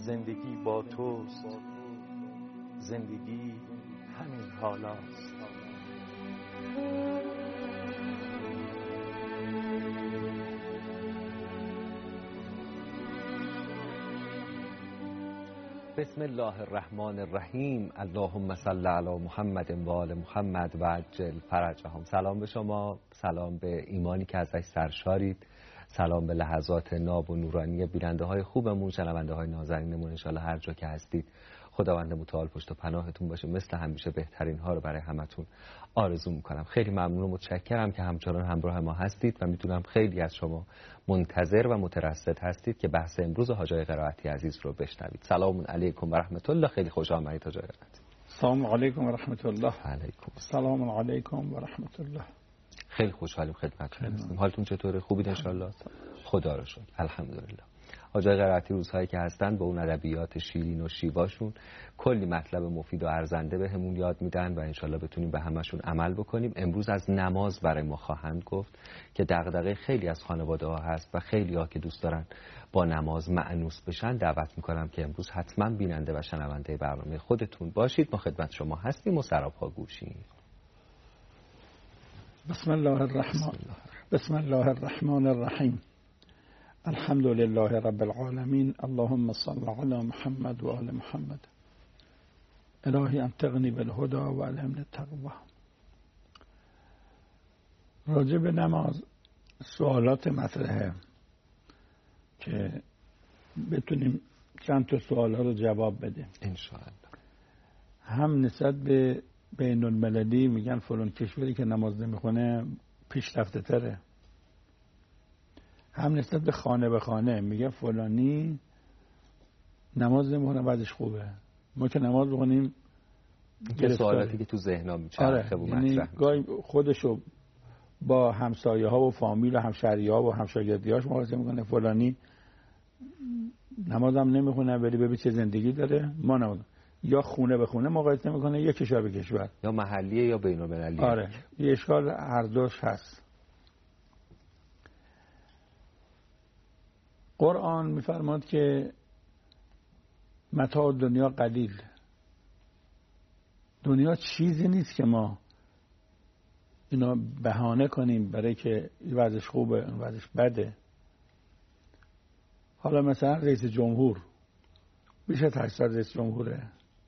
زندگی با توست، زندگی همین حالاست. بسم الله الرحمن الرحیم. اللهم صل علی محمد و آل محمد و عجل فرجهم. سلام به شما، سلام به ایمانی که ازش سرشارید، سلام به لحظات ناب و نورانی بیننده های خوبمون، شنونده های نازنینمون. انشالله هر جا که هستید خداوند متعال پشت و پناهتون باشه. مثل همیشه بهترین ها رو برای همتون آرزو میکنم. خیلی ممنون و متشکرم که همچنان همراه ما هستید و میدونم خیلی از شما منتظر و مترصد هستید که بحث امروز حاج آقای قرائتی عزیز رو بشنوید. سلام علیکم و رحمت الله. خیلی خوش آمدید حاج آقای قرائتی. سلام علیکم و رحمت الله. علیکم سلام علیکم و رحمت الله. خیلی خوشحالیم خدمتتون هستیم. حالتون چطوره؟ خوبید ان شاء الله؟ خدا رو شکر. الحمدلله. حاج آقای قرائتی روزهایی که هستن با اون ادبیات شیرین و شیواشون کلی مطلب مفید و ارزنده بهمون یاد میدن و انشالله بتونیم به همشون عمل بکنیم. امروز از نماز برای ما خواهند گفت که دغدغه خیلی از خانواده ها هست و خیلی ها که دوست دارن با نماز مأنوس بشن. دعوت میکنم که امروز حتما بیننده و شنونده برنامه خودتون باشید. ما خدمت شما هستیم و سراپا گوشیم. بسم الله الرحمن الرحیم. الحمد لله رب العالمین. اللهم صل علی محمد و آل محمد. الهی انطقنی بالهدى و الهمنی التقوی. راجع به نماز سوالات مطرحه که بتونیم چند تا سوال ها رو جواب بدیم انشاءالله. هم نسبت به بین المللی میگن فلان کشوری که نماز نمیخونه پیشرفته تره، هم نسبت به خانه به خانه میگه فلانی نماز نمیخونه بعدش خوبه. ما که نماز بخونیم که سوالاتی که تو ذهنم میچرخه و مطرح میشه. گاهی خودشو با همسایه ها و فامیل و همشهری ها و همشاگردی هاش مقایسه میکنه. فلانی نمازم نمیخونه ولی ببین چه زندگی داره. ما نماز یا خونه به خونه مقایسه میکنه یا کشور به کشور، یا محلیه یا بین المللی. آره یه اشکال هر دوش هست. قرآن میفرماد که متاع دنیا قلیل. دنیا چیزی نیست که ما اینا بهانه کنیم برای که این وضعش خوبه اون وضعش بده. حالا مثلا رئیس جمهور بیش از 800 رئیس جمهوره.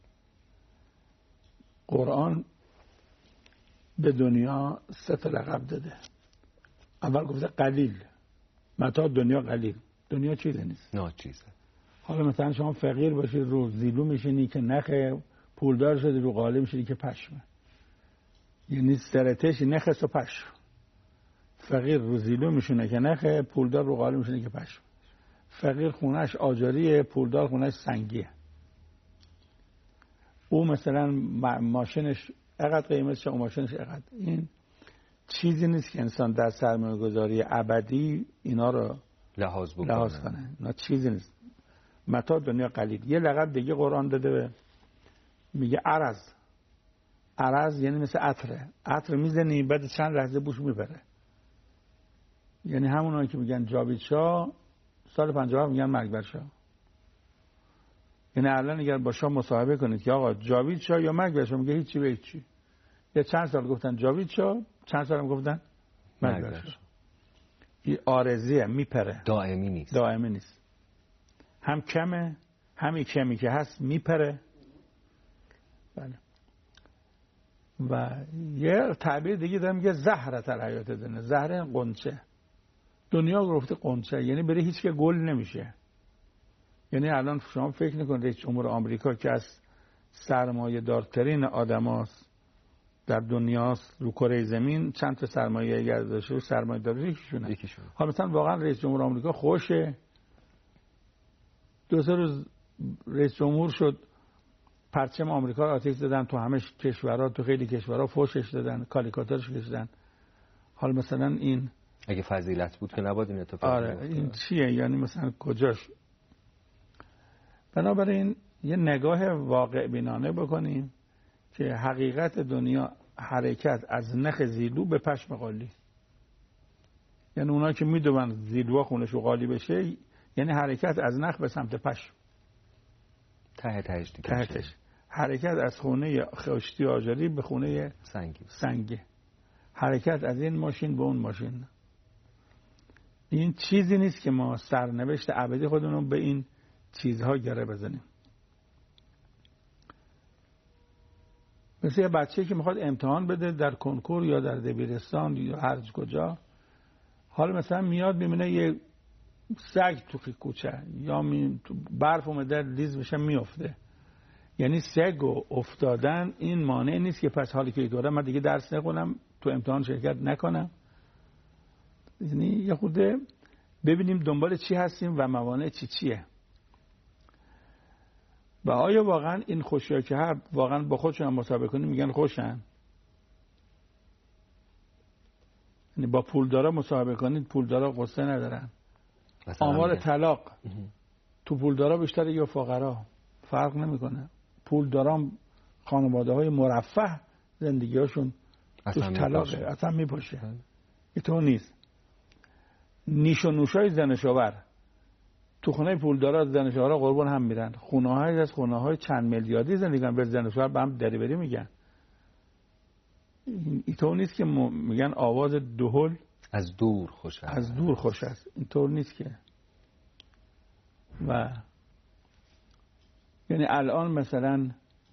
قرآن به دنیا 3 تا لقب داده. اول گفته قلیل، متاع دنیا قلیل. دنیا چیزی نیست، ناچیزه. حالا مثلا شما فقیر باشید رو زیلو میشینی که نخه، پولدار شدی رو قالی میشینی که پشمه. یعنی سرتش نخست و پشم. فقیر رو زیلو میشونه که نخه، پولدار رو قالی میشینه که پشم. فقیر خونش آجریه، پولدار خونش سنگیه. او مثلا ماشینش اقدر قیمتشه، اون ماشینش اقدر. این چیزی نیست که انسان در سرمایه گذاری ابدی اینا رو لحاظ کنه. نه چیزی نیست. متاع دنیا قلیل. یه لقب دیگه قرآن داده میگه عرض. عرض یعنی مثل عطره. عطر میزنی بعد چند لحظه بوش میبره. یعنی همونایی که میگن جاوید شاه سال 57 میگن مرگ بر شاه. یعنی الان اگر با شاه مصاحبه کنید که آقا جاوید شاه یا مرگ بر شاه، میگه هیچی به هیچی. یا چند سال گفتن جاوید شاه، چند سال هم گفتن مرگ بر شاه. این عارضیه، میپره، دائمی نیست. هم کمه، همین کمی که هست میپره. بله. و یه تعبیر دیگه دارم میگه زهرت الحیات دنیا. زهره قنچه. دنیا گفته قنچه، یعنی برای هیچ که گل نمیشه. یعنی الان شما فکر نکنید رئیس جمهور آمریکا که از سرمایه دارترین آدماست در دنیاست رو کره زمین، چند تا سرمایه گرداشه سرمایه داره یکیشونه. حالا مثلا واقعا رئیس جمهور آمریکا خوشه، 2-3 روز رئیس جمهور شد پرچم آمریکا رو آتش دادن تو همه کشورها، تو خیلی کشورها فوشش دادن، کاریکاتورش کشیدن. حالا مثلا این اگه فضیلت بود که نباید این اتفاق بیفته. این چیه؟ یعنی مثلا کجاش؟ بنابراین یه نگاه واقع بینانه بکنیم که حقیقت دنیا حرکت از نخ زیلو به پشم قالی. یعنی اونا که میدونن زیلوها خونش و قالی بشه، یعنی حرکت از نخ به سمت پشم. تهش دیگه تهش حرکت از خونه خشتی آجری به خونه سنگی، حرکت از این ماشین به اون ماشین. این چیزی نیست که ما سرنوشت ابدی خودمون به این چیزها گره بزنیم. مثل یه بچه‌ای که میخواد امتحان بده در کنکور یا در دبیرستان یا هر کجا، حالا مثلا میاد میبینه یه سگ تو کوچه یا برف اومده لیز بشه میفته، یعنی سگ و افتادن این مانع نیست که پس حالی که دارم من دیگه درس نخونم، تو امتحان شرکت نکنم. یعنی یه خورده ببینیم دنبال چی هستیم و موانع چیه. و آیا واقعا این خوشی‌ها که هست واقعا با خودشون هم مسابقه کنیم میگن خوشن؟ یعنی با پولدارا مسابقه کنید، پولدارا قصه ندارن. آمار طلاق تو پولدارا بیشتره یا فقرا فرق نمیکنه. پولدارا خانواده‌های مرفه زندگی‌هاشون توش طلاقه، اصلا میپاشه. اینطور نیست. نیش و نوشای زنشاور تو خونه پولدارا زنشاورا قربان هم میرن. خونه‌های از خونه‌های چند میلیاردی زندگی کنن، به زنشاور به هم دریوری میگن. اینطور نیست که میگن آواز دهل از دور خوش است. اینطور نیست که. و یعنی الان مثلا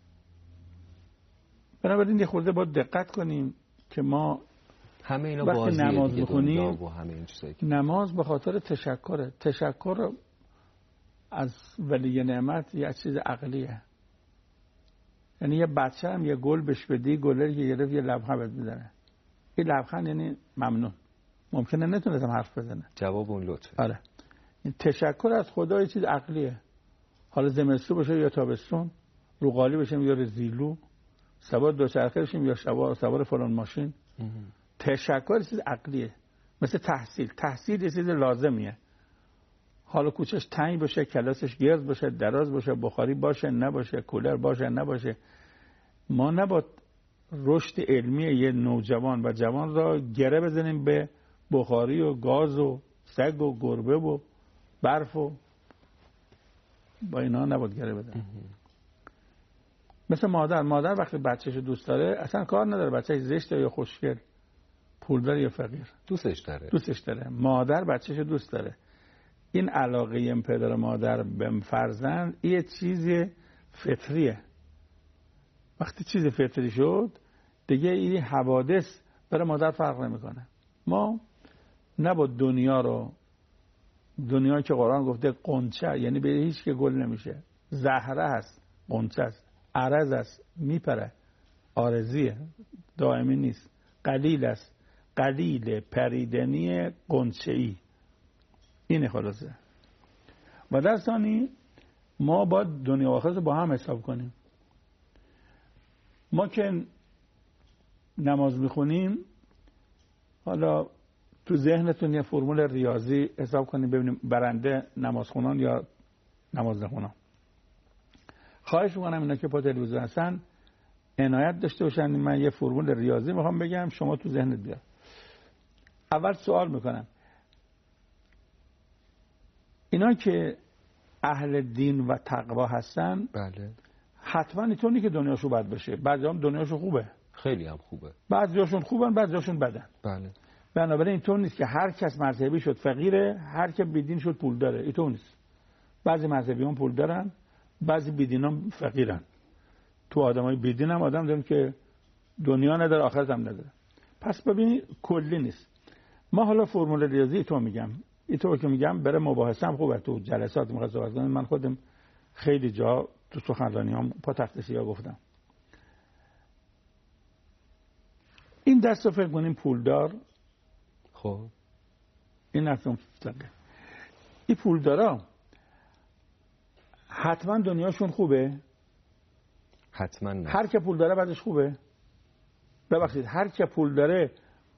بنابراین یه خورده باید دقت کنیم که ما همه اینا وقتی نماز بخونیم که نماز به خاطر تشکر از ولی نعمت یه چیز عقلیه. یعنی یه بچه هم یه گل بهش بدی، گلری که گرفت یه لبخند بهت میزنه. این لبخند یعنی ممنون. ممکنه نتونستم حرف بزنه، جواب اون لطفه. آره، این تشکر از خدا یه چیز عقلیه. حالا زمستون باشه یا تابستون، روغالی بشیم یا رزیلو، سوار دوچرخه بشیم یا سوار فلان ماشین، تشکر چیز عقلیه. مثل تحصیل یه چیز لازمیه. حالا کوچش تنگ باشه، کلاسش گرد باشه، دراز باشه، بخاری باشه نباشه، کولر باشه نباشه، ما نباید رشد علمی یه نوجوان و جوان را گره بزنیم به بخاری و گاز و سگ و گربه و برف و با اینا نباید گره بزنیم. مثل مادر وقتی بچه‌ش دوست داره اصلا کار نداره بچه‌ش زشته یا خوشگل، پولدار یا فقیر، دوستش داره. مادر بچه‌ش دوست داره. این علاقه این پدر و مادر به فرزند یه چیز فطریه. وقتی چیز فطری شد دیگه این حوادث برای مادر فرق نمیکنه. ما نباید دنیا که قرآن گفته قنچه، یعنی به هیچ که گل نمیشه، زهره هست، قنچه است، عرض است، میپره، آرزیه، دائمی نیست، قلیل است، قلیل پریدنی قنچه‌ای. اینه خلاصه. و در ثانی ما باید دنیا و آخرت با هم حساب کنیم. ما که نماز میخونیم، حالا تو ذهنتون یه فرمول ریاضی حساب کنیم ببینیم برنده نمازخونان یا نماز نخونان. خواهش میکنم اینا که پا تلویزیون هستن عنایت داشته باشن. من یه فرمول ریاضی میخوام بگم، شما تو ذهنت بیار. اول سوال میکنم، اینا که اهل دین و تقوا هستن، بله، حتما اینطوری که دنیاشو بد بشه. بعضی هم دنیاشو خوبه، خیلی هم خوبه، بعضیاشون خوبن بعضیاشون بدن. بله. بنابراین اینطور نیست که هر کس مذهبی شد فقیره، هر که بیدین شد پول داره. اینطور نیست. بعضی مذهبیان پول دارن، بعضی بیدینان فقیرن. تو آدمای بیدین هم آدم داریم که دنیا نداره آخرت هم نداره. پس ببین کلی نیست. ما حالا فرمول ریاضی تو میگم، اینطور که میگم برای مباحثه هم خوبه. تو جلسات میخواد صحبت کنم، من خودم خیلی جا تو سخنرانیام پا تخت سیاه گفتم. این دست رو فکر کنیم پولدار، خب این اصلا فقیر. این پولدارا حتما دنیاشون خوبه؟ حتما نه. هر که پول داره بعدش خوبه؟ ببخشید، هر که پول داره،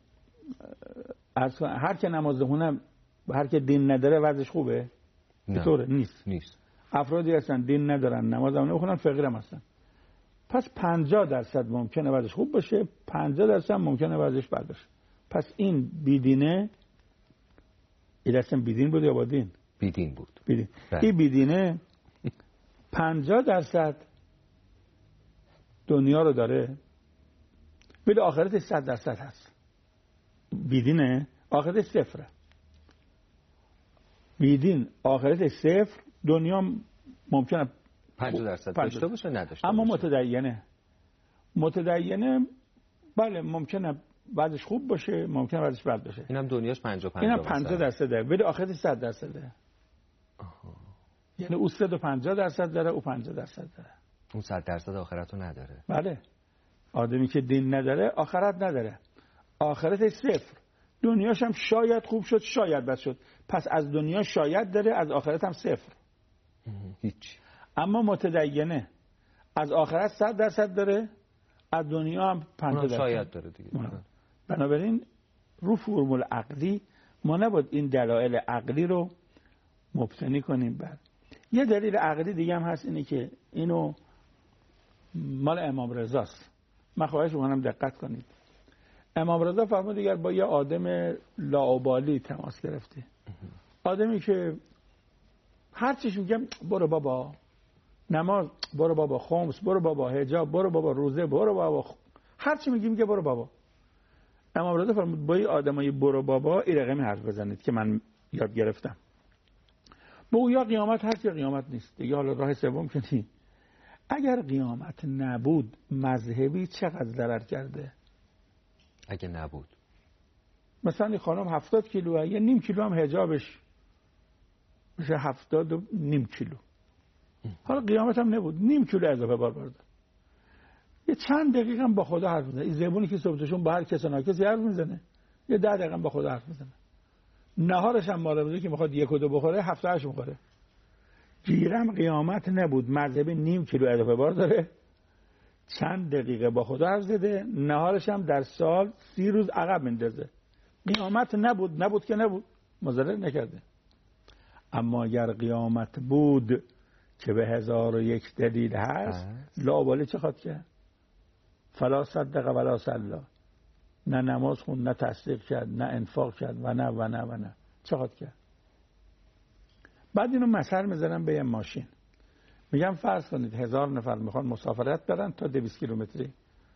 هر که نماز خونه و هر که دین نداره بعدش خوبه؟ اینطوره؟ نیست. افرادی هستن دین ندارن، نماز هم نمیخونن، فقیر هم هستن. پس 50% ممکنه بعدش خوب باشه، 50% ممکنه بعدش بد باشه. پس این بیدینه، این اصلا بیدین بود یا با دین؟ بیدین بود. این بیدینه 50% دنیا رو داره، ولی آخرتش 100% هست. بیدینه، آخرتش صفره. بیدین آخرتش صفر، دنیا ممکنه 50% داشته باشه نداشته اما باشه. متدینه بله ممکنه بعدش خوب باشه، ممکنه بعدش بد باشه. اینم دنیاش 50-50 اینم 50% ولی آخرتش 100%. یعنی او 150% داره، او 50% داره. اون 100% آخرت رو نداره. بله. آدمی که دین نداره آخرت نداره. آخرتش صفر. دنیاش هم شاید خوب شد، شاید بد شد. پس از دنیا شاید داره، از آخرت هم صفر. هیچ. اما متدینه از آخرت 100% داره، از دنیا هم 50% شاید داره دیگه. بنابراین رو فرمول عقلی ما نباید این دلایل عقلی رو مبتنی کنیم بر. یه دلیل عقلی دیگه هم هست، اینه که اینو مال امام رضاست. من خواهش می‌کنم دقت کنید. امام رضا فرمود دیگر با یه آدم لاابالی تماس گرفته. آدمی که هر چیش میگم برو بابا نماز، برو بابا خمس، برو بابا حجاب، برو بابا روزه، برو بابا هر چی میگه برو بابا. امام رضا فرمود با این آدمای برو بابا این رقمی حرف بزنید که من یاد گرفتم. به او یا قیامت هست یا قیامت نیست دیگه. حالا راه سوم که نیست. اگر قیامت نبود مذهبی چقدر ضرر کرده؟ اگه نبود مثلا این خانم 70 کیلوه، یه نیم کیلو هم حجابش میشه 70.5 کیلو. حالا قیامت هم نبود، نیم کیلو اضافه بار برده. یه چند دقیقه هم با خدا حرف میزنه. این زبونی که صبحشون با هر کس و ناکسی حرف میزنه، یه 10 دقیقه هم با خدا حرف میزنه. نهارش هم مال بوده که میخواد 1 و 2 بخوره، 7-8 میخوره. گیرم قیامت نبود، مذهب نیم کیلو اضافه بار داره، چند دقیقه با خدا حرف زده، نهارش هم در سال 30 روز عقب میندازه. قیامت نبود که نبود، مضر نکرده. اما اگر قیامت بود که به 1001 دلیل هست، لاابالی چه خواهد کرد؟ فلا صدق ولا صلی، نه نماز خوند، نه تصدیق کرد، نه انفاق کرد و نه چه خواهد کرد؟ بعد اینو مثل میزنم به یه ماشین. میگم فرض کنید 1000 نفر میخوان مسافرت برن تا 200 کیلومتری.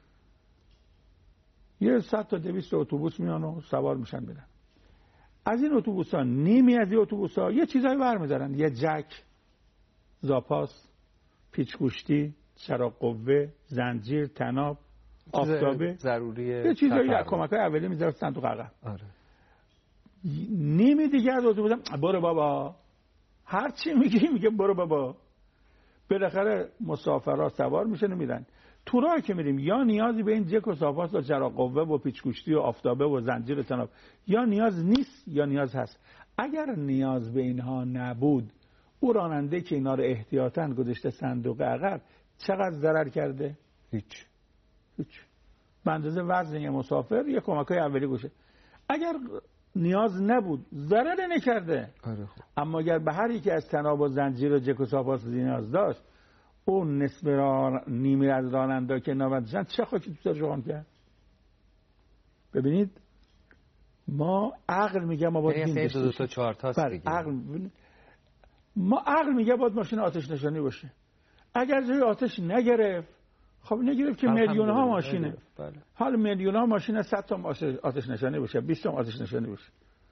یه 100 تا 200 اتوبوس میان و سوار میشن میرن. از این اتوبوسا نیمی از این اتوبوسا یه چیزایی برمی‌دارن، یه جک، زاپاس، پیچ‌گوشتی، چراغ قوه، زنجیر، طناب، آفتابه، ضروریه، یه چیزایی کمک‌های اولیه میذارن صندوق عقب. آره. نیمی دیگه از اتوبوسا برو بابا، هر چی میگه برو بابا. بالاخره مسافرها سوار میشن و میرن. تو راه که میریم یا نیازی به این جک و زاپاس و چراغ قوه و پیچ‌گوشتی و آفتابه و زنجیر و طناب یا نیاز نیست یا نیاز هست. اگر نیاز به اینها نبود، او راننده که اینا رو احتیاطاً گذاشته صندوق عقب چقدر ضرر کرده؟ هیچ. به اندازه وزن یه مسافر یه کمک‌های اولیه گوشه. اگر نیاز نبود ضرر نکرده. آره خب. اما اگر به هر یکی از طناب و زنجیر و جک و زاپاس نیاز داشت، اون نصف نیمی از راننده که نابندشن چه خاکی تو سرشون کرد؟ ببینید ما عقل میگه ما باید دین داشته باشیم. 2 تا 4 تاست دیگه. ما عقل میگه باید ماشین آتش نشانی باشه. اگر جای آتش نگرفت، خب نگرفت که میلیون ها ماشینه. بله. حالا میلیون ها ماشینه، 100 تا آتش نشانی باشه، 20 تا آتش نشانی باشه.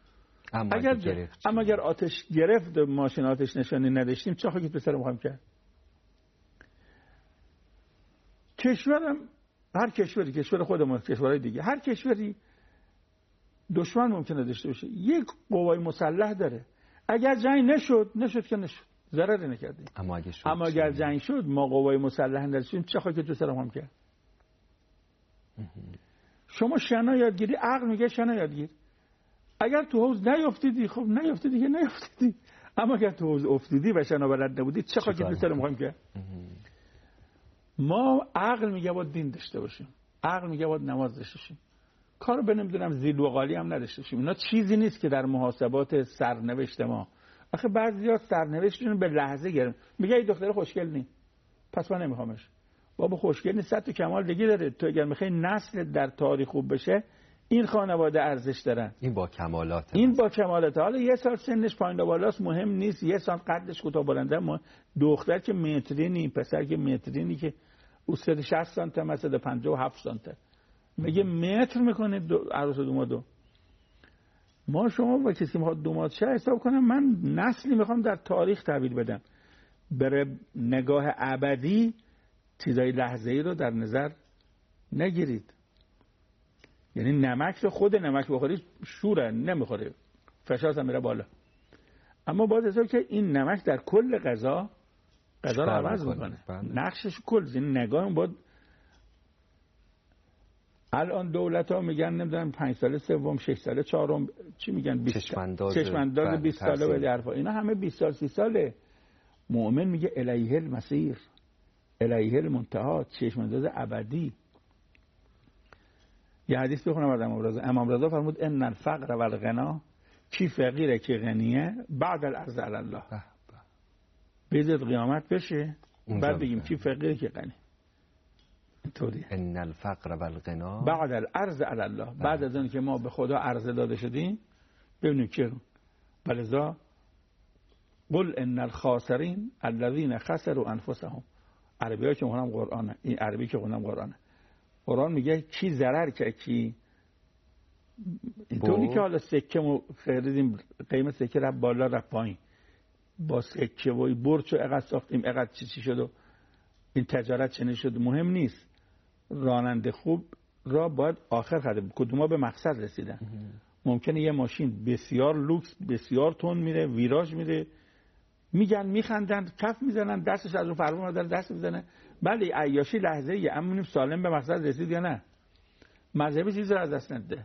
اما اگر آتش گرفت ماشین آتش نشانی نداشتیم چه خاکی تو سر ما کرد؟ کشورم هر کشوری، کشور خودمون، کشورهای دیگه، هر کشوری دشمن ممکنه داشته باشه، یک قوای مسلح داره. اگر جنگ نشد که نشد، ضرری نکردیم. اما اگر جنگ شد ما قوای مسلح نداشتیم چه خاکی تو سر ما کرد؟ شما شنا یادگیری، عقل میگه شنا یادگیر. اگر تو حوض نیافتیدی، خب نیافتیدی. اما اگر تو حوض افتیدی و شنا بلد نبودی چه خاکی تو سر ما کرد؟ ما عقل میگه باید دین داشته باشیم، عقل میگه باید نماز داشته باشیم، کارو به نمیدونم زیل و قالی هم نداشته باشیم. اینا چیزی نیست که در محاسبات سرنوشت ما. آخه بعضیا سرنوشتشون به لحظه گرفت. میگه این دختر خوشگل نی، پس من نمیخوامش. بابا خوشگل نیست، صد تا کمال دیگه داره. تو اگر میخوای نسل در تاریخ خوب بشه، این خانواده ارزش دارن. این با کمالات. این با کمالات. حالا یه سال سنش پایین و بالاست مهم نیست، یه سال قدش کوتاه بلنده، دختر که مترینی، پسر که مترینی که او 160 سانتی متر 57 سانتی میگه متر میکنه عروس دومادو. ما شما با کسی میخواد دوماد شه حساب کنم من نسلی میخوام در تاریخ تحویل بدم، بره نگاه ابدی چیزای لحظه‌ای رو در نظر نگیرید. یعنی نمک رو خود نمک بخوری شوره نمیخوره، فشارش هم میره بالا، اما باید حساب که این نمک در کل غذا رو عوض میکنه. نقشش کل، یعنی نگاه باید. الان دولت ها میگن نمیدونم 5 ساله سوم 6 ساله چهارم چی میگن چشمانداز 20 ساله به درفا، اینا همه 20 سال 30 ساله. مؤمن میگه الیه المسیر الیه المنتهی، چشمانداز ابدی. یه حدیث بخونم از امام رضا فرمود ان الفقر والغنا، کی فقیره کی غنیه بعد العرض علی الله. بذات قیامت بشه بعد بگیم کی فقیره کی غنی. اینطوریه. ان الفقر والغنا بعد العرض علی الله، بعد از اون که ما به خدا عرضه داده شدیم ببینیم که بلذا قل ان الخاسرین الذين خسروا انفسهم. عربی‌ها که میخونم قرآنه، این عربی که میخونم قرآنه. قرآن میگه کی ضرر که کی اینطوری که حالا سکه خریدیم قیمت سکه رفت بالا رفت پایین، با سکه و برج و اقد ساختیم اقد چی شد و این تجارت چنین شد مهم نیست. راننده خوب را باید آخر خرید، کدوما به مقصد رسیدن. ممکنه یه ماشین بسیار لوکس بسیار تون میره ویراژ میره، میگن میخندن کف میزنن دستش از اون فرمون داره دست میزنه، بله عیاشی لحظه ای، اما سالم به مقصد رسید یا نه. مذهبی چیزی رو از دست نده،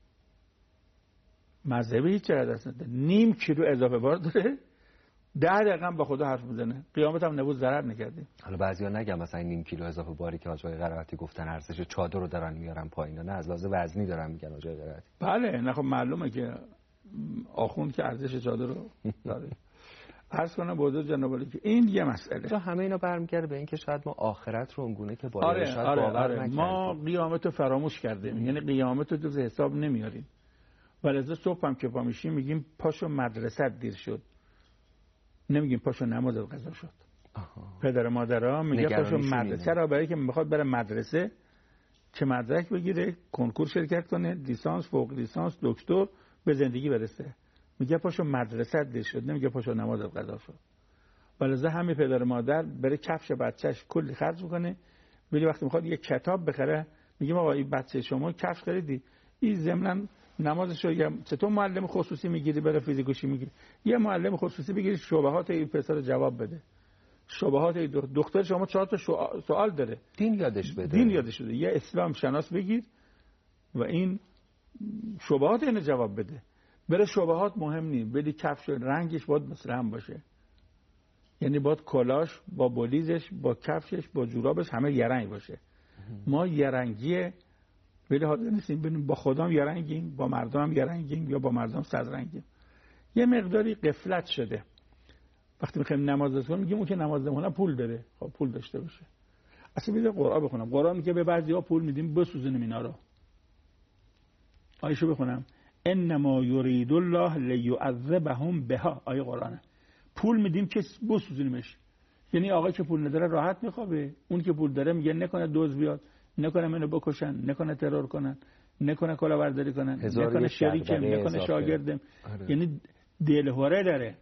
مذهبی هیچ چیزی رو از دست نده. نیم کیلو اضافه بار داره 10 دقیقه با خدا حرف میزنه، قیامت هم نبود ضرر نکردیم. حالا بعضیا نگم مثلا این نیم کیلو اضافه باری که آقای قرائتی گفتن ارزش چادر رو دارن میارن پایین، نه از لحاظ وزنی دارن میگن آقای قرائتی. بله نه خب معلومه که آخوند که ارزش چادر رو داره. عرض کنم بوده جناب علی که این یه مسئله. تو همه اینا برمیگرده به این که شاید ما آخرت رو اونگونه که باید شاید باور نکردیم. ما قیامت رو فراموش کردیم، یعنی قیامت رو تو حساب نمیاریم. ولذا صبح هم که پا میشیم میگیم پاشو مدرسه دیر شد، نمیگیم پاشو نماز قضا شد. پدر مادرها میگه پاشو مدرسه را، برای که میخواد بره مدرسه چه مدرک بگیره، کنکور شرکت کنه، لیسانس فوق لیسانس دکتر به زندگی برسه. میگه پاشو مدرسه دیر شد، نمیگه پاشو نماز قضا شد. ولذا همه پدر مادر بره کفش بچهش کلی خرج میکنه، ولی وقتی میخواد یه کتاب بخره میگه آقا این بچه شما کفش خریدی، این ضمن نمازشو چطور معلم خصوصی میگیری بره فیزیکوشی میگیری، یه معلم خصوصی بگیری شبهات این پسر جواب بده، شبهات دختر شما 4 تا سوال داره، دین یادش بده، دین یادش بده، یه اسلام شناس بگیر و این شبهات اینو جواب بده. بره شبهات مهم نیست، بدی کفش رنگش باید مثل هم باشه، یعنی باید کلاش با بلیزش با کفشش با جورابش همه یه رنگ باشه. ما یه رنگیه ولی حاضر نیستیم ببینیم با خودم یه رنگیم، با مردم هم یه رنگیم یا با مردم صد رنگیم. یه مقداری غفلت شده. وقتی میخوایم نماز بخونیم میگیم اون که نماز نمیخونه پول بده، خب پول داشته باشه. اصلا میگه قرآن بخونم، قرآن میگه به بعضی‌ها پول میدیم بسوزونیم اینا رو. آیه‌شو بخونم انما یرید الله لیعذبهم بها، آیه قرآنه. پول میدیم که بسوزونیمش، یعنی آقا که پول نداره راحت میخوابه، اون که پول داره میگه نکنه دوز بیاد، نکنه منو بکشن، نکنه ترور کنن، نکنه کلاهبرداری کنن، نکنه شریکم، نکنه شاگردم. یعنی دلهوره داره.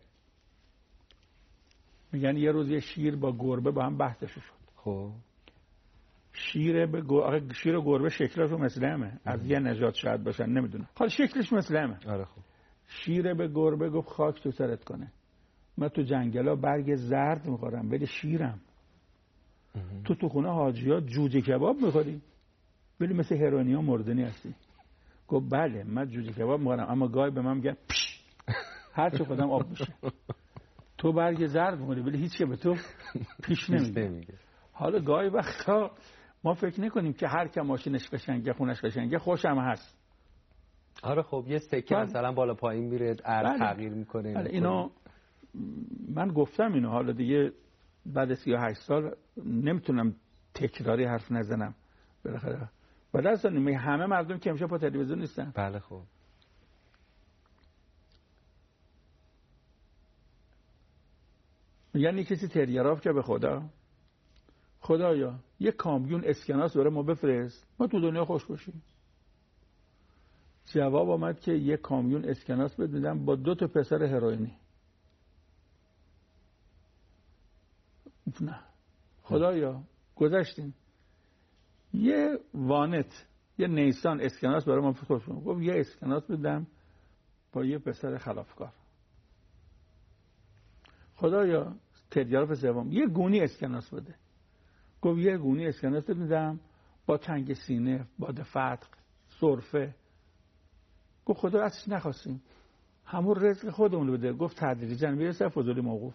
میگن یه روز یه شیر با گربه با هم بحثش شد. خب شیر و گربه شکلشون مثل همه، از یه نژاد شاید باشن نمیدونم، حالا شکلش مثل همه. آره خب شیر به گربه گفت خاک تو سرت کنه، من تو جنگلا برگ زرد میخورم ولی شیرم. تو خونه حاجی‌ها جوجه کباب میخوری ولی مثل هرونیا مردنی هستی. گفت بله من جوجه کباب میخورم اما گاهی به من میگن هر چه خودم آب میشه. تو برگ زرد میخوری ولی هیچ که به تو پیش نمیگه. حالا گاهی وقتا ما فکر نکنیم که هر که ماشینش قشنگه خونش قشنگه خوشم هست. آره خب یه سکه مثلا بالا پایین میره ارز تغییر میکنه. بله اینو من گفتم اینو، حالا دیگه بعد 38 سال نمیتونم تکراری حرف نزنم، بالاخره و درست میگه همه مردم که امشب پا تلویزیون نیستن. بله خب یعنی کسی تریاراف که به خدایا یه کامیون اسکناس برای ما بفرست ما تو دنیا خوش باشیم. جواب آمد که یه کامیون اسکناس بدیدم با 2 پسر هروئینی. نه خدایا گذشتیم. یه وانت یه نیسان اسکناس برای ما خوش باشیم. گفت یه اسکناس بدم با یه پسر خلافکار. خدایا تریاراف سوم یه گونی اسکناس بده. گفت یه گونی اسکناس میدم با تنگ سینه، باد فتق، سرفه. گفت خدا ازش نخواستیم، همون رزق خودمون بده. گفت تدریجاً میرسه فضولی موقوف.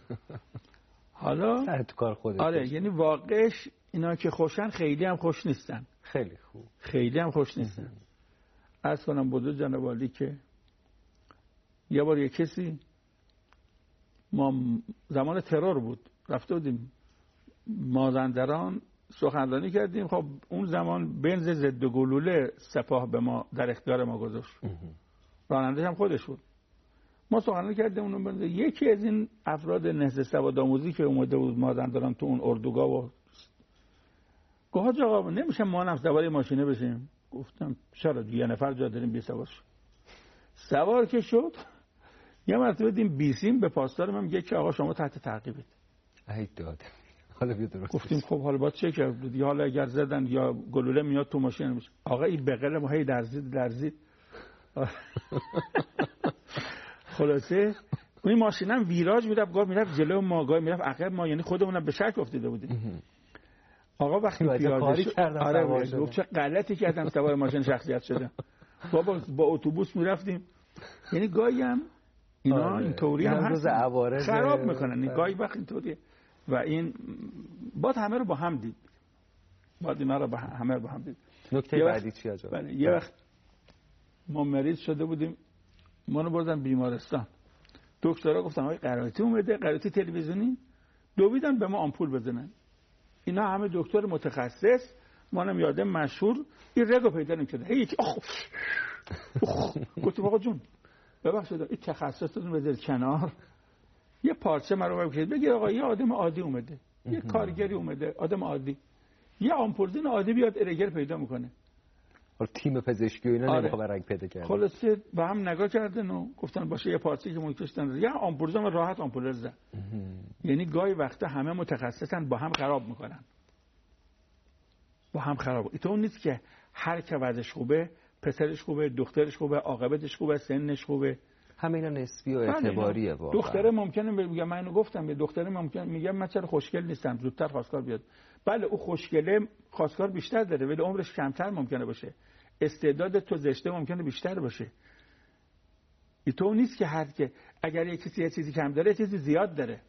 حالا سر تو کار خودت. آره یعنی واقعش اینا که خوشن خیلی هم خوش نیستن. خیلی خوب. خیلی هم خوش نیستن. عرض کنم بزرگ جناب عالی که یه بار یه کسی، ما زمان ترور بود رفته بودیم مازندران سخنرانی کردیم. خب اون زمان بنز ضد گلوله سپاه به ما در اختیار ما گذاشت. راننده‌اش هم خودش بود. ما سخنرانی کردیم اون بنز. یکی از این افراد نهضت سوادآموزی که اومده بود مازندران تو اون اردوگاه و گفت حاج آقا نمیشه ما هم سوار ماشینه بشیم؟ گفتم چرا، یه نفر جا داریم بی سوار شد. سوار که شد یه مرتبه دیدیم بیسیم به پاسدار من میگه که آقا شما تحت تعقیبید. ای داد. حالا بیا درست. گفتیم خب حالا با چه کرد؟ یا حالا اگر زدن یا گلوله میاد تو ماشین میشه. آقا این بغل ما هی درزید. خلاصه این ماشینم ویراج میرفت، گاه میرفت جلو ما، گاه میرفت عقب ما، یعنی خودمونم به شک افتاده بودیم. آقا وقتی پیاده شد آره گفت چه غلطی کردم سوار ماشین شخصیت شدم. بابا با اتوبوس میرفتیم. یعنی گاهی هم اینا اینطوری هم هست خراب میکنن. گاهی وقت اینطوریه و این باید همه رو با هم دید. باید اینا رو همه رو با هم دید. نکته بعدی چیه آجا؟ بله یه وقت ما مریض شده بودیم، ما رو بردن بیمارستان. دکترها گفتن آقای قرائتی اومده، قرائتی تلویزیونی، دویدن به ما آمپول بزنن. اینا همه دکتر متخصص، منم یادم مشهور این رگو پیدا نمی‌کرد. هیچ گفتم آقا جون ببخشید این تخصصتون بذارید کنار، یه پارچه مرا بگید بگید آقا یه آدم عادی اومده، یه کارگری اومده، آدم عادی، یه آمپولزین عادی بیاد ارگر پیدا میکنه. حالا تیم پزشکی و اینا نمیخواد رنگ پیدا کنه. خلاصه با هم نگاه کردن و گفتن باشه یه پارچه که میکشتن یه آمپولزین راحت آمپول زدن. یعنی گاهی وقتا همه متخصصن با هم خراب میکنن. با هم خراب. تو اون نیست که هر که وضعش خوبه، پسرش خوبه، دخترش خوبه، عاقبتش خوبه، سنش خوبه. همه اینا نسبی و اعتباریه واقعا. دختره ممکنه میگه من اینو گفتم، به دختره ممکنه میگه من چرا خوشگل نیستم زودتر خواستگار بیاد. بله او خوشگله خواستگار بیشتر داره ولی عمرش کمتر ممکنه باشه. استعداد تو زشته ممکنه بیشتر باشه. تو نیست که هر که اگر یک کسی یه چیزی کم داره یه چیزی زیاد داره.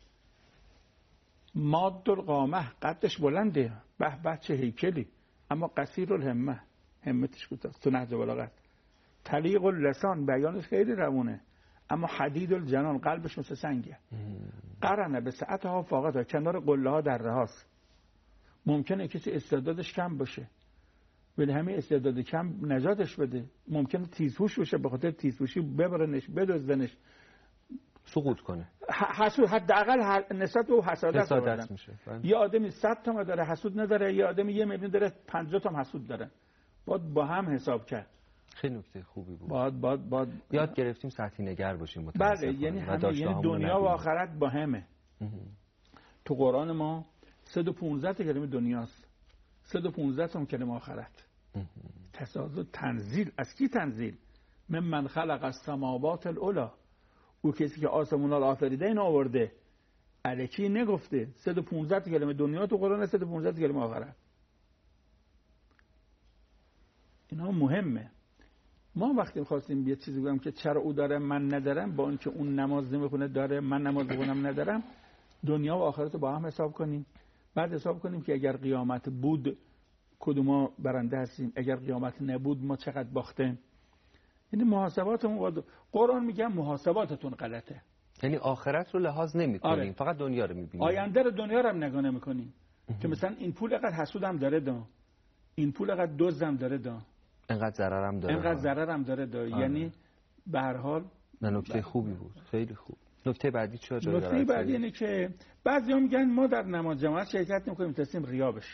ماد القامه قدش بلنده، به بچه هیکلی، اما قصیر الهمه همتش کوتاست. تو نهج بلاغت طلیق اللسان بیانش خیلی روونه اما حدید الجنان قلبش مثل سنگه. قرنه به ساعتها فاقتها کنار قله ها در رهاست. ممکنه کسی استعدادش کم باشه ولی همین استعداد کم نجاتش بده. ممکنه تیزهوش باشه به خاطر تیزهوشی ببرنش بدزدنش سقوط کنه. حسود حداقل نسبت به حسادت میشه. یه آدمی 100 تا داره حسود نداره، یه آدمی 1 میلیون داره 50 تا حسود داره. باید با هم حساب کرد. خیلی نکته خوبی بود. باید یاد گرفتیم سطحی نگر باشیم متاسفانه. بله یعنی همه یعنی دنیا و آخرت با همه. تو قرآن ما 115 تا کلمه دنیاست، 115 تا کلمه آخرت. تساوی تنزیل از کی تنزیل؟ من خلق السماوات العلی. او کسی که آسمونا رو آفریده این آورده. الکی نگفته. 115 تا کلمه دنیا تو قرآن، 115 تا کلمه آخرت. اینا مهمه. ما وقتی خواستیم یه چیزی بگم که چرا او داره من ندارم، با اینکه اون نماز نمیخونه داره من نماز بخونم ندارم، دنیا و آخرت رو با هم حساب کنیم. بعد حساب کنیم که اگر قیامت بود کدوم ما برنده هستیم، اگر قیامت نبود ما چقدر باختیم. یعنی محاسباتمون قرآن میگه محاسباتتون غلطه. یعنی آخرت رو لحاظ نمی‌کنیم. آره. فقط دنیا رو می‌بینیم. آینده رو دنیا رو هم نگاه نمی‌کنیم. که مثلا این پول اینقدر حسودم داره این پول انقدر دزدم داره دا، انقدر ضررم داره، انقدر ضررم داره دا. یعنی به هر حال نکته خوبی بود، خیلی خوب. نکته بعدی چه جایی داره؟ نکته بعدی اینه که بعضیا میگن ما در نماز جماعت شرکت نمی‌کنیم تصمیم ریا بشه.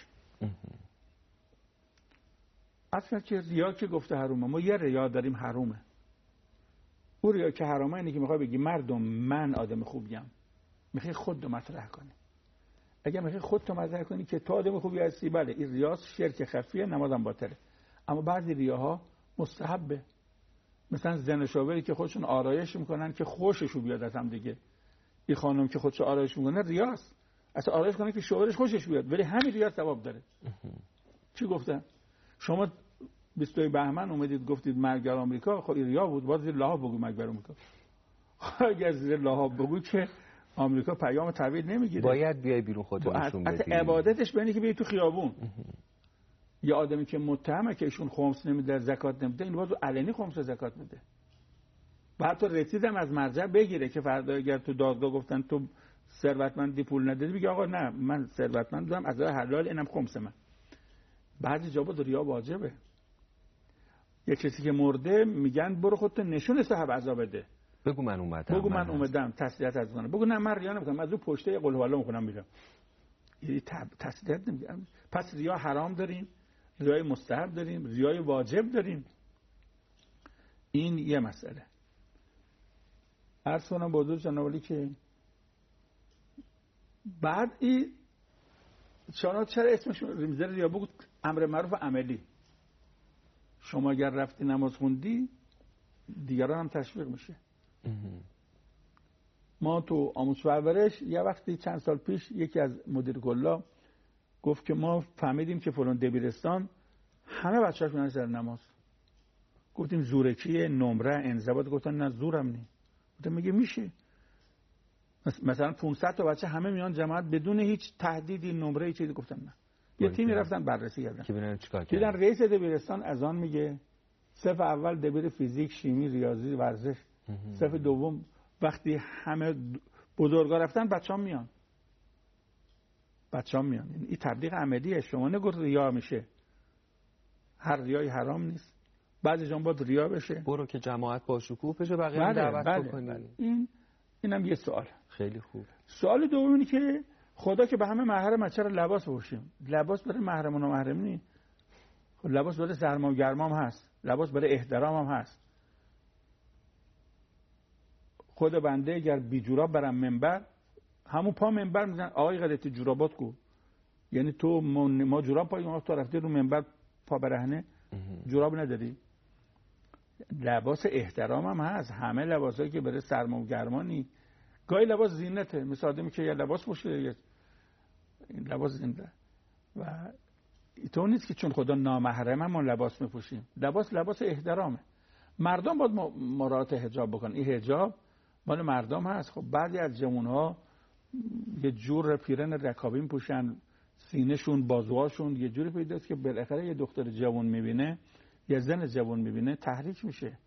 اصلا که ریا که گفته حرومه، ما یه ریا داریم حرومه. اون ریا که حرامه اینه که میخوای بگی مردم من آدم خوبیم، میخوای خودت مطرح کنی. اگه میخوای خودت مطرح کنی که تو آدم خوبی هستی، بله این ریاست، شرک خفیه، نمازم باطله. اما بعضی ریاها مستحبه، مثلا زن و شوهری که خودشون آرایش میکنن که خوششون بیاد از هم دیگه. این خانم که خودش آرایش میکنه ریاست، اصلا آرایش کنه که شوهرش خوشش بیاد، ولی همین ریا ثواب داره. چی گفتم؟ شما 22 بهمن اومدید گفتید مرگ آمریکا، خب ریا بود، باز زیر لحاف بگو مرگ بر آمریکا. اگه زیر لحاف بگو که آمریکا پیام تحویل نمیگیره، باید بیای بیرون خودت نشون بدی. عبادتش به اینه که بیای تو خیابون. یه آدمی که متهمه که ایشون خمس نمیده، زکات نمیده، این باز علنی خمس زکات میده. بعد تو رسیدم از مرجع بگیره که فردا اگر تو دادگاه گفتن تو ثروتمندی پول ندادی، بگی آقا نه من ثروتمندم، از راه حلال، اینم خمس من. بعضی جا بود ریا واجبه. یه کسی که مرده میگن برو خودت نشون صاحب عذاب بده، بگو من اومدم، بگو من اومدم تسلیت از کنم، بگو نه من ریا نمیکنم، از اون پشته قل هوالله میخونم میرم. یعنی تسلیت نمیگم. پس ریا حرام داریم، ریای مستحب داریم، ریای واجب داریم. این یه مسئله. عرض کنم با حضور جناب که بعد این چرا اسمش میذاره ریا؟ بگو امر معروف عملی. شما اگر رفتی نماز خوندی دیگران هم تشویق میشه. ما تو آموزش و پرورش یه وقتی چند سال پیش یکی از مدیر کلا گفت که ما فهمیدیم که فلان دبیرستان همه بچه‌ها میرن سر نماز. گفتیم زورکیه، نمره، انضباط. گفتن نه زورم نی. گفتم میگه میشه. مثلا 500 تا بچه همه میان جماعت بدون هیچ تهدیدی، نمره چیزی. گفتن نه. یه تیمی رفتن بررسی کردن که ببینن چیکار کردن. دیدن رئیس دبیرستان از آن میگه صف اول دبیر فیزیک، شیمی، ریاضی، ورزش. صف دوم وقتی همه بزرگا رفتن بچه‌ها میان. این تبلیغ عملیه. شما نگفت ریا میشه. هر ریای حرام نیست. بعضی جا باید ریا بشه. برو که جماعت با شکوه بشه، بقیه هم دعوت بکنی. اینم یه سوال. خیلی خوب. سوال دوم اینه که خدا که به همه محرم، چرا لباس پوشیم؟ لباس برای محرم و نامحرم نی. خب لباس برای سرما و گرما هم هست، لباس برای احترام هم هست. خود بنده اگر بی جوراب برم منبر، همون پا منبر میزنن آقای غلطی جورابات کو. یعنی تو ما جوراب پای تو رفتی رو منبر پا برهنه، جوراب نداری. لباس احترام هم هست. همه لباسایی که برای سرما و گرما نی. گاهی لباس زینته، مثل آدمی که یه لباس پوشه، این لباس زینده. و تو نیست که چون خدا نامحرمه ما لباس میپوشیم. لباس احترامه. مردم باید مراعات حجاب بکنن. این حجاب مال مردم هست. خب بعضی از جوان‌ها یه جور پیرن رکابی میپوشن، سینه‌شون، بازوهاشون یه جوری پیداست که بالاخره یه دختر جوان میبینه، یه زن جوان میبینه، تحریک میشه.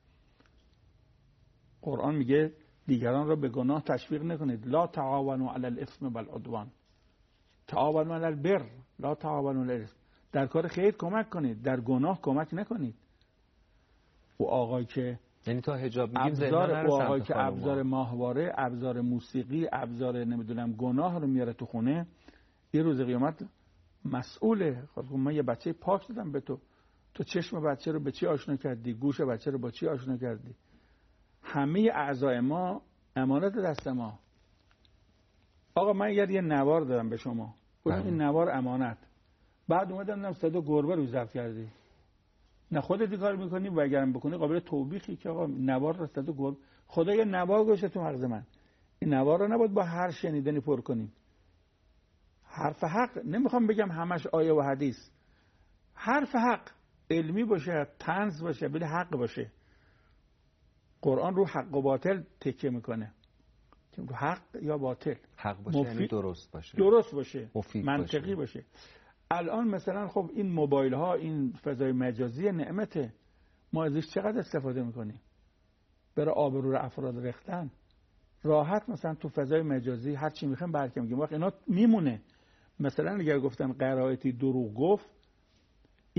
قرآن میگه دیگران را به گناه تشویق نکنید. لا تعاونوا علی الاثم والعدوان، تعاونوا علی البر، لا تعاونوا علی الاثم. در کار خیر کمک کنید، در گناه کمک نکنید. و آقای که یعنی تا حجاب میگیم آقای که ابزار ماهواره، ابزار موسیقی، ابزار نمیدونم گناه رو میاره تو خونه، یه روز قیامت مسئوله. خب من یه بچه پاک دادم به تو چشم بچه رو به چی آشنا کردی؟ گوش بچه رو با چی آشنا کردی؟ همه اعضای ما امانت دست ما. آقا من یه نوار دادم به شما، گفتم این نوار امانت. بعد اومدم دیدم صدا گربه رو ضبط کردی. نه خودت کار میکنی و اگرم بکنی قابل توبیخی که آقا نوار رو صدا گربه. خدا یه نوار گوشه تو مغز من. این نوار رو نباید با هر شنیدنی پر کنیم. حرف حق، نمیخوام بگم همش آیه و حدیث. حرف حق علمی باشه، طنز باشه، بله حق باشه. قرآن رو حق و باطل تکیه میکنه. که رو حق یا باطل. حق باشه یعنی درست باشه. درست باشه. مفید منطقی باشه. الان مثلا خب این موبایل ها، این فضای مجازی نعمته. ما ازش چقدر استفاده میکنیم؟ برای آبرو افراد ریختن. راحت مثلا تو فضای مجازی هر چی میخوایم برکه میگیم. وقت اینا میمونه. مثلا اگر گفتن قرائتی دروغ گفت،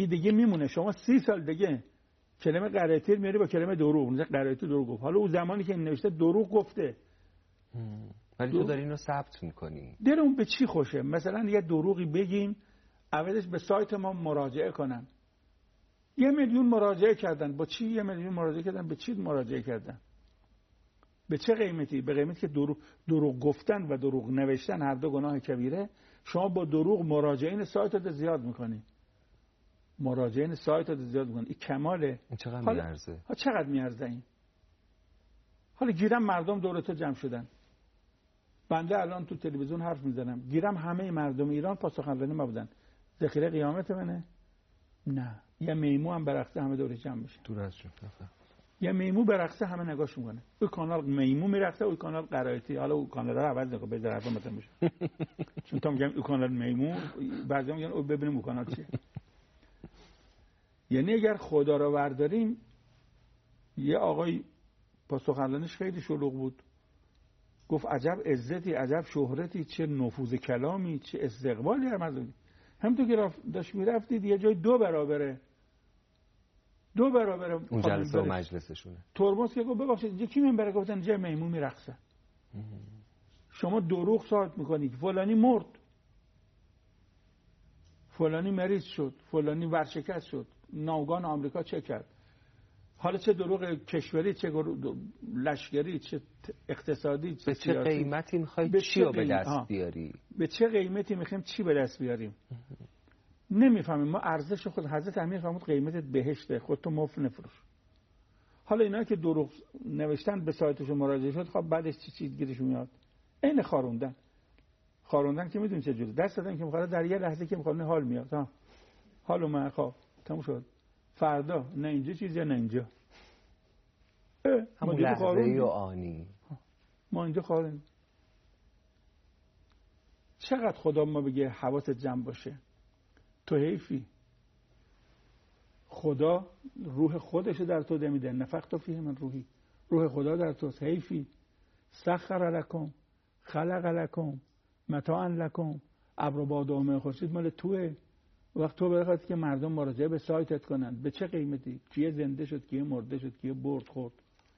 این دیگه میمونه. شما 30 سال دیگه کلمه قرائتی میاری با کلمه دروغ، مثلا قرائتی دروغ گفت، حالا اون زمانی که این نوشته دروغ گفته، ولی تو داری اینو ثبت میکنی. دلمون به چی خوشه؟ مثلا یه دروغی بگیم اولش به سایت ما مراجعه کنن. 1 میلیون مراجعه کردن. با چی 1 میلیون مراجعه کردن؟ به چی مراجعه کردن؟ به چه قیمتی؟ به قیمتی که دروغ گفتن و دروغ نوشتن هر دو گناه کبیره. شما با دروغ مراجعین سایت رو زیاد میکنی. مراجعین سایت رو زیاد میکنی. این کماله. این چقدر میارزه؟ چقدر میارزه این؟ حالا گیرم مردم دور تو جمع شدن. بنده الان تو تلویزیون حرف میزنم، گیرم همه مردم ایران پاسخ‌البانی ما بودن. ذخیره قیامت منه؟ نه. یه میمو هم برقصه همه دور جمع میشه. دور از جون. یه میمو برقصه همه نگاش میکنه. اون کانال میمو میرقصه، اون کانال قرائتی. حالا اون کانال رو عوض نکن، بذار حرفا مثلا بشه. چون تا میگم اون کانال میمو، بعضی میگن او ببینیم اون کانال چیه. یعنی اگر خدا رو برداریم، یه آقای پاسخ‌البانیش خیلی شلوغ بود. گفت عجب عزتی، عجب شهرتی، چه نفوذ کلامی، چه استقبالی هر مردمی. همونطور که داشت میرفتید یه جای 2 برابره اون جلسه و مجلسشونه. ترمز که گفت ببخشید یکی منبره، گفتن جای میمون میرقصه. شما دروغ ثابت میکنید فلانی مرد، فلانی مریض شد، فلانی ورشکست شد، ناوگان آمریکا چه کرد. حالا چه دروغ کشوری، چه لشکری، چه اقتصادی، چه سیاسی. به چه قیمتی میخوای چی رو به دست بیاری؟ به چه قیمتی میخوایم چی به دست بیاریم؟ نمیفهمیم. ما ارزش خود حضرت امیر فرمود قیمتت بهشته، خودتو مفت نفروش. حالا اینا که دروغ نوشتن به سایتشون مراجعه شد، خب بعدش چی گیرش میاد؟ عین خاروندن که میدونی چه جوری دست دادن که میخواد در یه لحظه که میخواد حال میاد. ها حالو من خب تموم شد. فردا نه اینجا چیزی نه اینجا. همون لحظه‌ای و آنی. ما اینجا خواهیم. چقدر خدا ما بگه حواست جمع باشه، تو حیفی. خدا روح خودشو در تو میده. نفخت فیه من روحی. روح خدا در توست. حیفی. سخر لکم، خلق لکم، متاعا لکم. ابر و باد و مه خورشید مال توئه. وقت تو بخواد که مردم مراجعه به سایتت کنن، به چه قیمتی؟ کیه زنده شد، کیه مرده شد، کیه برد خورد.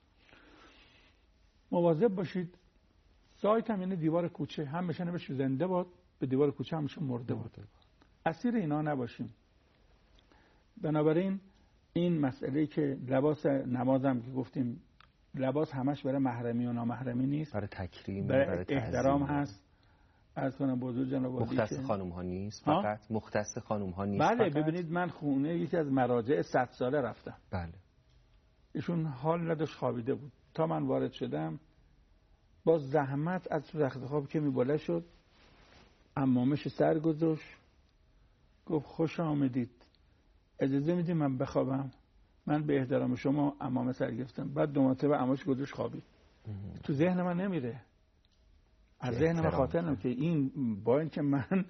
مواظب باشید. سایت هم یعنی دیوار کوچه، هم بشه نمیشه زنده باد، به دیوار کوچه هم میشه مرده باد. اسیر اینا نباشیم. بنابراین این مسئله که لباس نمازم که گفتیم، لباس همش برای محرمی و نامحرمی نیست، برای تکریم، برای احترام هست. از کنم بزرگ جناب عالی مختص خانم ها نیست، فقط مختص خانم ها نیست. بله فقط. ببینید من خونه یکی از مراجع 100 ساله رفتم. بله. ایشون حال نداشت، خوابیده بود. تا من وارد شدم با زحمت از رخت خواب که میباله شد، عمامش سر گذاشت، گفت خوش آمدید، اجازه میدید من بخوابم؟ من به احترام شما عمامه سر گرفتم. بعد 2 مرتبه عمامش گذاشت خوابید. تو ذهن من نمیره، از ذهن من خاطرم که این با این که من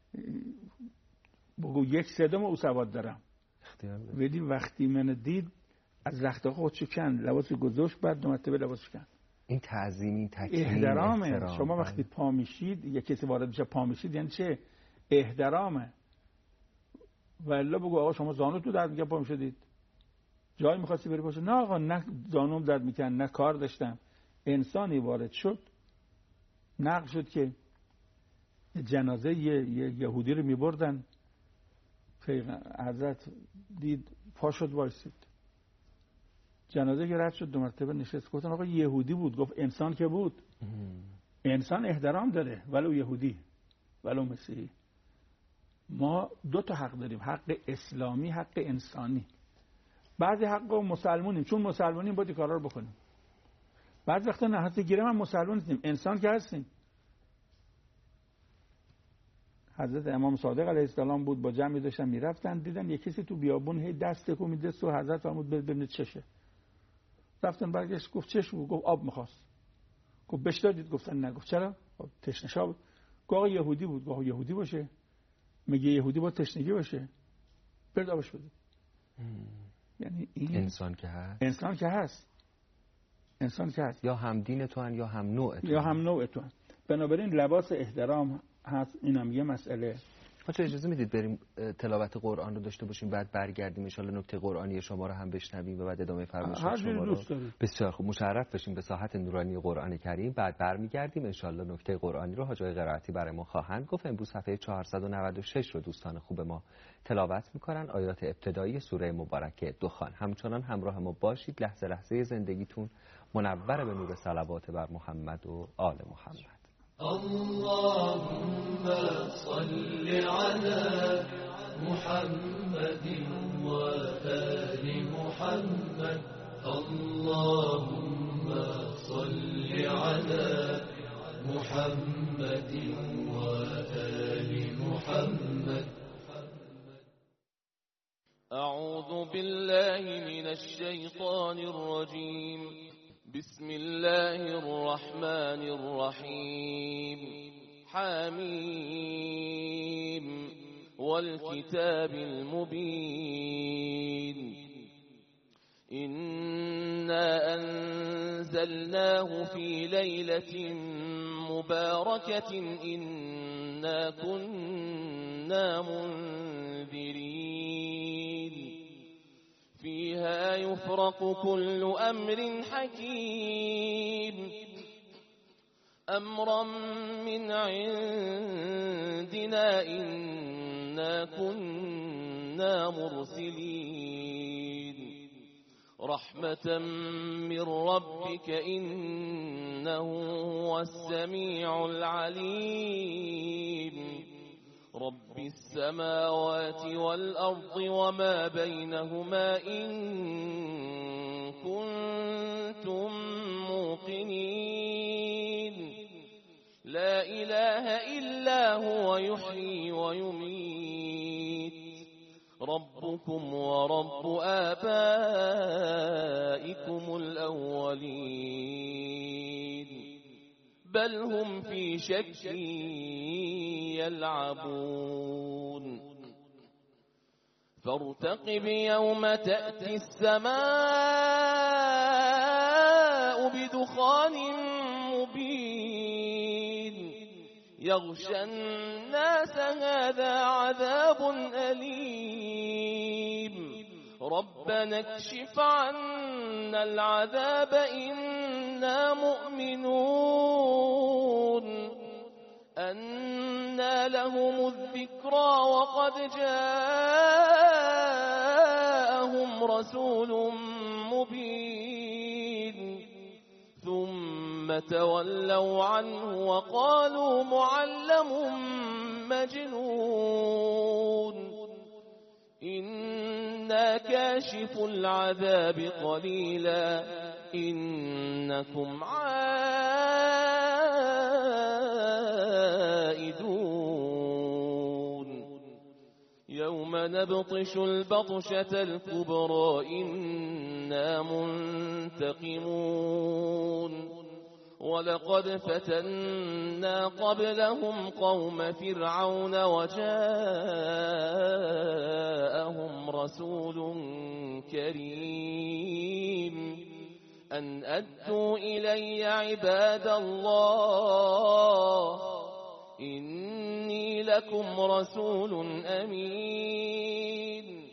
بگو 1/3 او سواد دارم، ولی وقتی من دید از رخت خودش کند، لباس گذاشت، بعد 2 مرتبه لباسش کند. این تعظیمی، تکریم، احترامه. شما وقتی پا میشید، یک کسی وارد میشه پا میشید، یعنی چه؟ احترامه. والا بگو آقا شما زانوتون درد میکنه پا میشدید، جایی میخواستی بری پاشه؟ نه آقا، نه زانوم درد میکنه، نه کار داشتم. انسانی وارد شد، نقل شد که جنازه یه یهودی رو میبردن، حضرت دید پا شد وایسید. جنازه که رد شد 2 مرتبه نشست. گفتن آقا یهودی بود. گفت انسان که بود. انسان احترام داره، ولو یهودی ولو مسیحی. ما 2 تا حق داریم، حق اسلامی، حق انسانی. بعضی حقا مسلمونیم، چون مسلمونیم باید کارا رو بکنیم. بعضی وقتا نه، حتی گیره من مسلمان نیستیم، انسان که هستیم. حضرت امام صادق علیه السلام بود، با جمعی داشتن میرفتن، دیدن یک کسی تو بیابون هی دست تکون میده، سو حضرت فرمود ببینید چشه. رفتن برگشت، گفت چش بود؟ گفت آب میخواست. گفت بهش دادید؟ گفتن نه. گفت چرا؟ تشنه شاه بود. گفت یهودی بود. گفت یهودی باشه؟ میگه یهودی با تشنگی باشه؟ برد آبش بده. یعنی این انسان که هست، انسان که هست، انسان که هست، یا هم دین تو هن یا هم نوع تو یا هم نوع تو هن. بنابراین لباس احترام هست. اینم یه مسئله. ما چه اجازه میدید بریم تلاوت قرآن رو داشته باشیم بعد برگردیم ان شاء الله نکته قرآنی شما رو هم بشنویم و بعد ادامه فرمایشات شما رو. بسیار خوب، مشرف بشیم به ساحت نورانی قرآن کریم. بعد برمیگردیم ان شاء الله نکته قرآنی رو حاج آقای قرائتی برای ما خواهند گفت. امروز صفحه 496 رو دوستان خوب ما تلاوت میکنن، آیات ابتدایی سوره مبارکه دخان. همچنان همراه ما باشید، لحظه لحظه زندگیتون منور به نور صلوات بر محمد و آل محمد. اللهم صل على محمد وآل محمد. اللهم صل على محمد وآل محمد. أعوذ بالله من الشيطان الرجيم. بسم الله الرحمن الرحيم. حميم والكتاب المبين. إنا أنزلناه في ليلة مباركة إنا كنا منذرين فيها يفرق كل أمر حكيم أمرا من عندنا إنا كنا مرسلين رحمة من ربك إنه هو السميع العليم رب السماوات والأرض وما بينهما إن كنتم موقنين لا إله إلا هو يحيي ويميت ربكم ورب آبائكم الأولين بل هم في شك يلعبون فارتقب يوم تأتي السماء بدخان مبين يغشى الناس هذا عذاب أليم ربنا اكشف عنا العذاب إنا مؤمنون أنى لهم الذكرى وقد جاءهم رسول مبين ثم تولوا عنه وقالوا معلم مجنون إنا كاشف العذاب قليلا إنكم عائدون يوم نبطش البطشة الكبرى إنا منتقمون ولقد فتنا قبلهم قوم فرعون وجاءهم رسول كريم أن أدوا إلي عباد الله إني لكم رسول أمين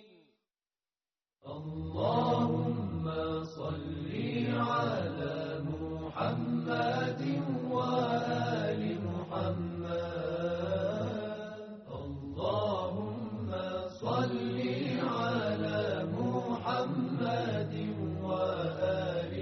اللهم صل على محمد وآل محمد اللهم صل على محمد وآل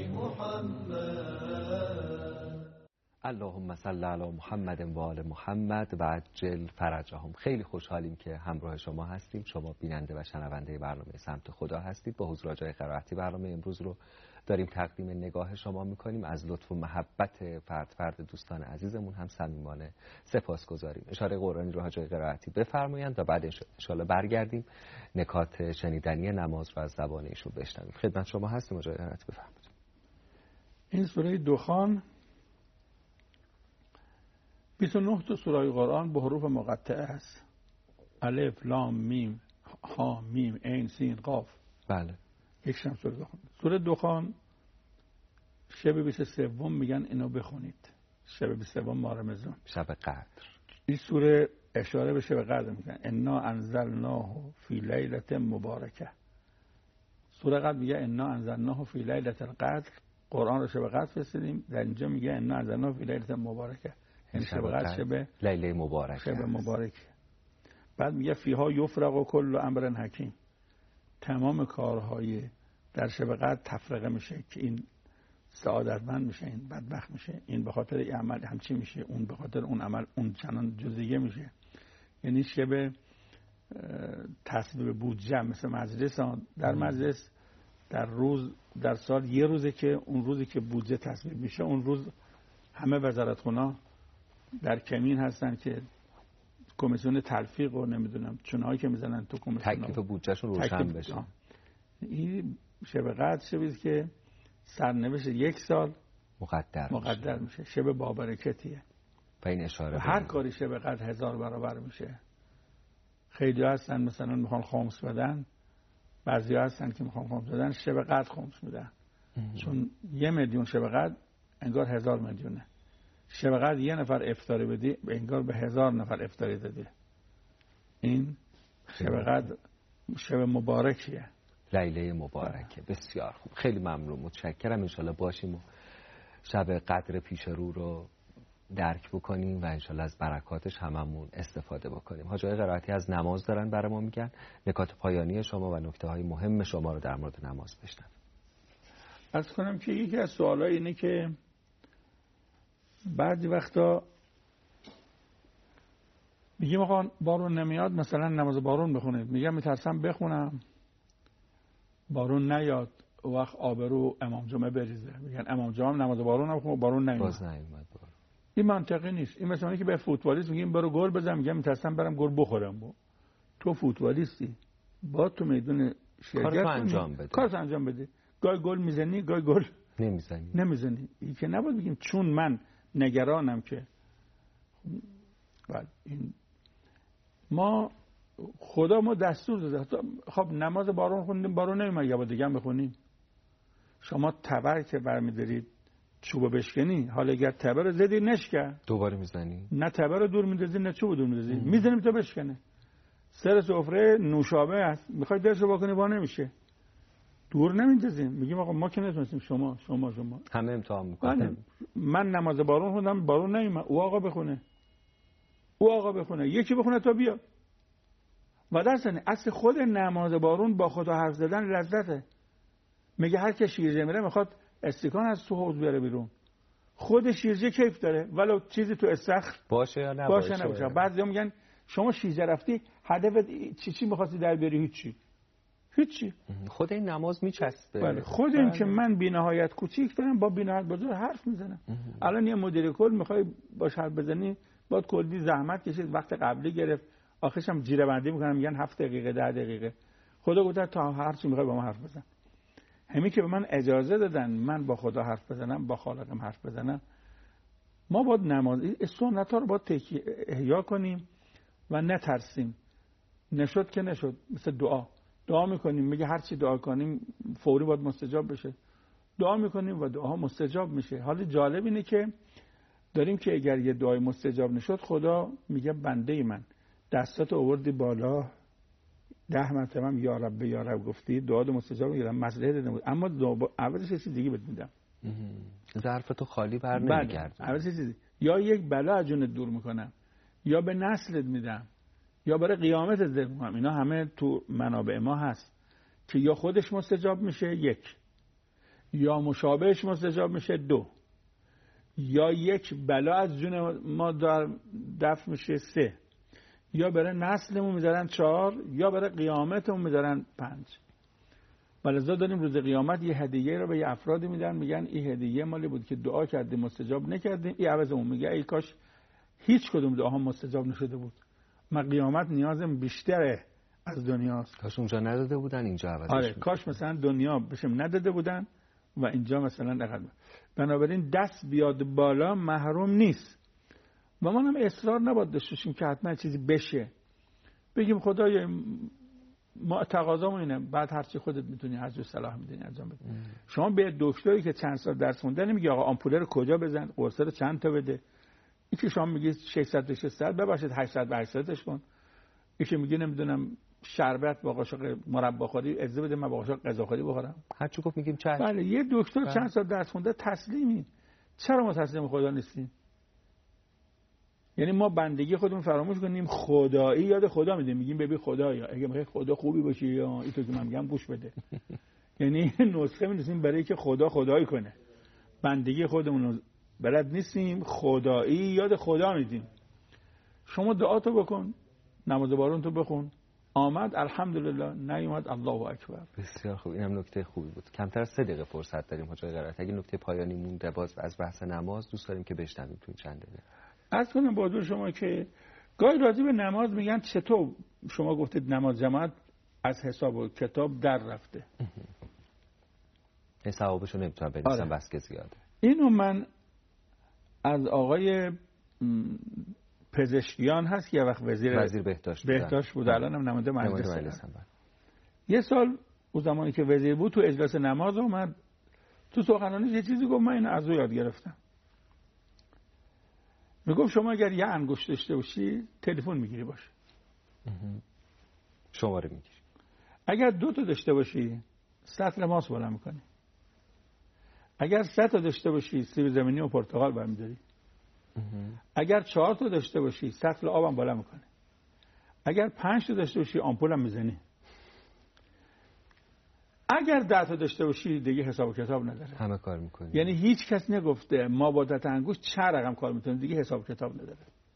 محمد اللهم صل علی محمد و آل محمد و عجل فرجهم. خیلی خوشحالیم که همراه شما هستیم. شما بیننده و شنونده برنامه سمت خدا هستید. با حضور حاج آقای قرائتی برنامه امروز رو داریم تقدیم نگاه شما میکنیم. از لطف و محبت فرد دوستان عزیزمون هم صمیمانه سپاسگزاریم. اشاره قرآنی رو حاج آقای قرائتی بفرمایند و بعد ان شاءالله برگردیم نکات شنیدنی نماز رو از زبان ایشون بشنویم. خدمت شما هستیم حاج آقای قرائتی، بفرمایید. این سوره دخان 29 تا سوره قرآن به حروف مقطعه است. الف لام میم ها میم عین سین قاف. بله. یکشم سوره دخان. سوره دخان شب 23 میگن اینو بخونید. شب 23 ماه رمضان. شب قدر. این سوره اشاره به شب قدر میکنن انا انزلناه فی لیلة مبارکه. سوره قدر میگه انا انزلناه فی لیلة القدر، قرآن رو شب قدر فرستادیم. در اینجا میگه انا انزلناه فی لیلة مبارکه، یعنی شب قدر شب لیله مبارکه، شب مبارکه. بعد میگه فیها یفرق کل امر حکیم، تمام کارهای در شب قدر تفرقه میشه که این سعادتمند میشه، این بدبخت میشه، این به خاطر این عمل همچی میشه، اون به خاطر اون عمل اون چنان جزئیه میشه. یعنی شب تصویب بودجه مثل مجلس، در مجلس در روز در سال یه روزه که اون روزی که بودجه تصویب میشه اون روز همه وزارتخونا در کمین هستن که کمیسیون تلفیق و نمیدونم چونهایی که میزنن تو کمیسیون تکلیف بودجهشون روشن بشه. این شب قدر شبیه که سرنوشت یک سال مقدر میشه. شب بابرکتیه و این اشاره هر کاری شب قدر 1000 برابر میشه. خیلی هستن مثلا میخوان خمس بدن، بعضی هستن که میخوان خمس بدن شب قدر خمس میدن، چون 1 میلیون شب قدر انگار 1000 میلیونه. شب قدر 1 نفر افطاری بدی انگار به 1000 نفر افطاری دادی. این شب قدر شب مبارکیه، لیله مبارکه. بسیار خوب، خیلی ممنون، متشکرم. انشالله باشیم و شب قدر پیش رو درک بکنیم و انشالله از برکاتش هممون استفاده بکنیم. حاج آقای قرائتی از نماز دارن برای ما میگن، نکات پایانی شما و نکته های مهم شما رو در مورد نماز بشنویم. عرض کنم که یکی از سوالای اینه که بعضی وقتا میگیم آقا بارون نمیاد، مثلا نماز بارون بخونید. میگم میترسم بخونم بارون نیاد، وقت آبرو امام جمعه بریزه. میگن امام جمعه نماز بارون نمیخونه، بارون نمیاد. این منطقی نیست. این مثلا که به فوتبالیست میگیم برو گل بزن، میگم میترسم برم گل بخورم. تو فوتبالیستی، با تو میدون شرکت انجام بده، کارت انجام بده. گاهی گل میزنی، گاهی گل نمیزنی. این که نباید بگیم چون من نگرانم که این ما خدا ما دستور داده. خب نماز بارون خوندیم بارون نمیاد، یا با دیگه هم بخونیم. شما تبر که برمی‌دارید چوب بشکنی، حالا اگر تبر رو زدی نشکن دوباره میزنی، نه تبر رو دور میندازی نه چوب دور میندازی، میزنیم تا بشکنه. سر سفره نوشابه است، میخوای درش رو بکنی با نمیشه، دور نمیندازیم. میگیم آقا ما که نتونستیم، شما همه امتحان میکنیم. من نماز بارون خوندم بارون نمیاد، او آقا بخونه، یکی بخونه تا بیا. و درستنه اصل خود نماز بارون با خدا حرف زدن لذته. میگه هر که شیرجه میره میخواد استکان از تو حوض بیاره بیرون. خود شیرجه کیف داره ولو چیزی تو استخر باشه یا نباشه. بعضیا میگن شما شیرجه رفتی هدفت چی میخواستی در بیاری؟ هیچی. خود این نماز میچسبه. بله. خود این که من بی‌نهایت کوچیک دارم با بی‌نهایت بزرگ حرف میزنم. الان یه مدیر کل میخوای باش حرف بزنی باید کلی زحمت کشید، وقت قبلی گرفت، آخرش هم جیره بندی میکنن میگن 7 دقیقه 10 دقیقه. خدا گفت تا هر چی میخوای با ما حرف بزن. همین که به من اجازه دادن من با خدا حرف بزنم، با خالقم حرف بزنم. ما باید نماز سنت‌ها رو باید احیا کنیم و نترسیم. نشد که نشد. مثل دعا میکنیم، میگه هر چی دعا کنیم فوری باید مستجاب بشه. دعا میکنیم و دعاها مستجاب میشه. حالا جالب اینه که داریم که اگر یه دعای مستجاب نشد، خدا میگه بنده من دستات آوردی بالا 10 مرتبه یا رب گفتی، دعا مستجاب میگیرم، مصلحت داده بود، اما عوضش چیز دیگه بهت میدم. ظرفتو خالی بر نمیگردم. عوضش چیزی یا یک بلا از جونت دور میکنم، یا به نسلت میدم، یا برای قیامت ذکر میکنم. اینا همه تو منابع ما هست که یا خودش مستجاب میشه 1، یا مشابهش مستجاب میشه 2، یا یک بلا از جون ما دفع میشه 3، یا برای نسلمون میذارن 4، یا برای قیامتمون میذارن 5. ولذا داریم روز قیامت یه هدیه رو به یه افرادی میدن، میگن این هدیه مالی بود که دعا کردیم مستجاب نکردیم، این عوضمون. میگه ای کاش هیچ کدوم دعاها مستجاب نشده بود، ما قیامت نیازم بیشتره از دنیاست. کاش اونجا نداده بودن اینجا عوضش. آره کاش مثلا دنیا بشم نداده بودن و اینجا مثلا نقدر. بنابراین دست بیاد بالا محروم نیست و ما هم اصرار نباید داشته باشیم که حتما چیزی بشه. بگیم خدایا ما تقاضامون اینه، بعد هر چی خودت میتونی هر جور صلاح میدونی انجام بده. شما به دکتری که چند سال درس خونده نمیگی آقا آمپوله رو کجا بزن، قرصه رو چند تا بده، این که شما میگید 600 به 600 ببخشید 800 به 800 کن. این که میگه نمیدونم شربت با قاشق مربا خوری اجازه بده من با قاشق غذا خوری بخورم. هر چی گفت میگیم چشم. بله یه دکتر چند سال درس خونده تسلیمی. چرا ما تسلیم خدا نیستیم؟ یعنی ما بندگی خودمون فراموش کنیم، خدایی یاد خدا میدیم، میگیم ببین خدایا اگه میخوای خدا خوبی باشی یا این تو که من میگم گوش بده. یعنی نسخه می‌نویسیم برای که خدا خدایی کنه. بندگی خودمون رو بلد نیستیم، خدایی یاد خدا میدیم. شما دعا تو بکن، نماز بارون تو بخون، آمد الحمدلله، نیومد الله اکبر. بسیار خوب، اینم نکته خوبی بود. کمتر از 3 دقیقه فرصت داریم حاجی قرائتی. اگه نکته پایانی مونده باز از بحث نماز دوست داریم که بشنویم تو چند دقیقه. عرض کنم با حضور شما که گاهی راجع به نماز میگن چطور شما گفتید نماز جماعت از حساب و کتاب در رفته. ثوابشو نمیتونم بنویسم بس که زیاده. اینو من از آقای پزشکیان هست که یه وقت وزیر بهداشت بود، الان هم نماینده مجلس. یه سال اون زمانی که وزیر بود تو اجلاس نماز اومد تو سخنرانیش یه چیزی گفت، من اینو از او یاد گرفتم. میگفت شما اگر یه انگشت داشته باشی تلفن میگیری باشه، شماره میگیری. اگر 2 تا داشته باشی سطل ماست بالا میکنی، اگر 3 تا داشته باشی سیب زمینی و پرتقال برمی‌داری، اگر 4 تا داشته باشی سطل آبم بالا میکنه، اگر 5 تا داشته باشی آمپولم میزنی، اگر 10 تا داشته باشی دیگه حساب و کتاب نداره، همه کار میکنی. یعنی هیچ کس نگفته ما با 10 انگشت چه رقم کار میتونیم، دیگه حساب و کتاب نداره.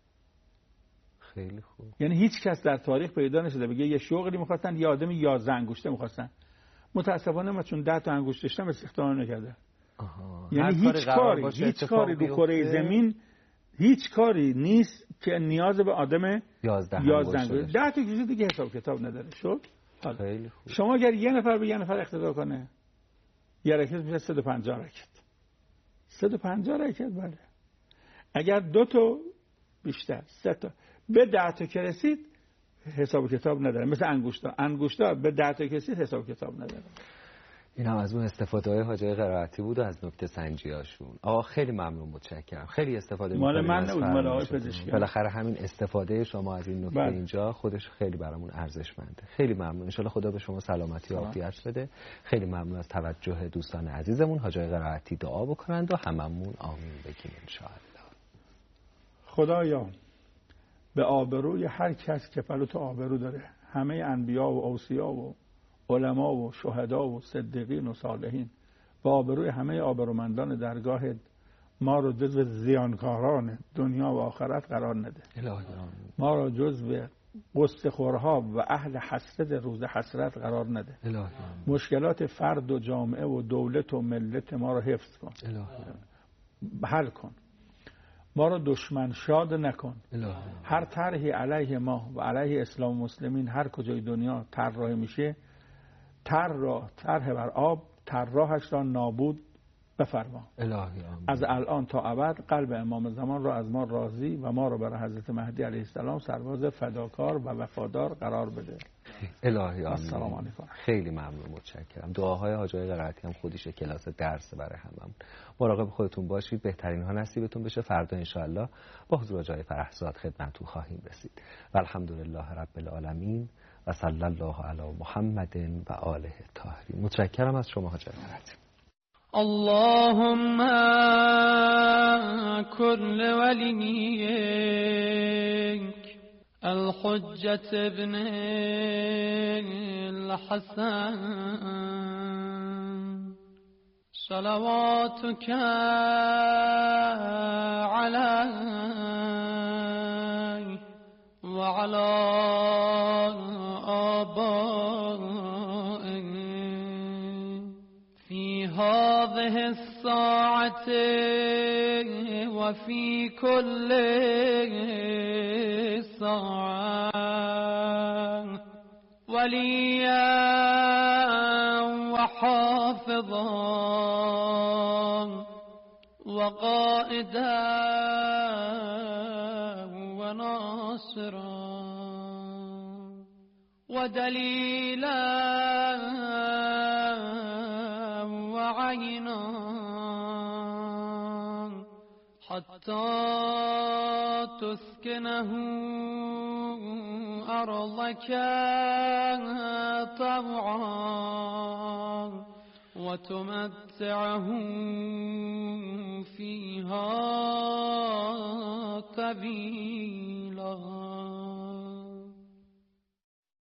خیلی خوب. یعنی هیچ کس در تاریخ پیدا نشده بگه یه شغلی می‌خواستن یه آدم 11 انگشته می‌خواستن، متاسفانه ما چون 10 تا انگشت داشتم استخدام نکرده. یعنی هیچ کاری رو کره زمین هیچ کاری نیست که نیاز به آدم 11 انگشت. 10 تا کسی دیگه حساب کتاب نداره. شد؟ خیلی خوب. شما اگر یه نفر به یه نفر اقتدا کنه یه رکعت میشه 150 رکعت. 150 رکعت بله. اگر 2 تا بیشتر 3 تا به 10 تا که رسید حساب کتاب نداره. مثل انگشتا به 10 تا که رسید حساب کتاب نداره. این هم از اون استفاده های حاجی قرائتی بود و از نکته سنجی هاشون. آقا خیلی ممنون، متشکرم. خیلی استفاده مال من نبود، مال آقای پزشکی. بالاخره همین استفاده شما از این نکته اینجا خودش خیلی برامون ارزشمنده. خیلی ممنون. ان شاءالله خدا به شما سلامتی و عافیت بده. خیلی ممنون از توجه دوستان عزیزمون. حاجی قرائتی دعا بکنند و هممون آمین بگیم ان شاءالله. خدایا به آبروی هر کس که پلوت آبرو داره، همه انبیا و اوصیا و علما و شهدا و صدیقین و صالحین، با آبروی همه آبرومندان درگاهت ما رو جزو زیانکاران دنیا و آخرت قرار نده. ما رو جزو قصه خورها و اهل حسرت روز حسرت قرار نده. مشکلات فرد و جامعه و دولت و ملت ما رو حفظ کن، حل کن. ما رو دشمن شاد نکن. هر طرحی علیه ما و علیه اسلام و مسلمین هر کجای دنیا طرح میشه، طرح بر آب، طراحش را نابود بفرما. از الان تا ابد قلب امام زمان را از ما راضی و ما را برای حضرت مهدی علیه السلام سرباز فداکار و وفادار قرار بده. الهی السلام علیکم. خیلی ممنون، متشکرم. دعاهای حاجی قرائتی هم خودش کلاس درس برای هممون. مراقب خودتون باشید، بهترین ها نصیبتون بشه. فردا ان شاء الله با حضور حاجی فرحزاد خدمتتون خواهیم رسید. و الحمدلله رب العالمین و صلی الله علی محمد و آله الطاهرین. متشکرم از شما حاجی قرائتی. اللهم كن لوليك الحجة ابن الحسن صلواتك عليه وعلى آبائه في هذه الساعة وفي كل ساعة وليا وحافظا وقائدا وناصرا ودليلا وعينا حتى تسكنه أرضك طوعا وتمتعه فيها طويلا.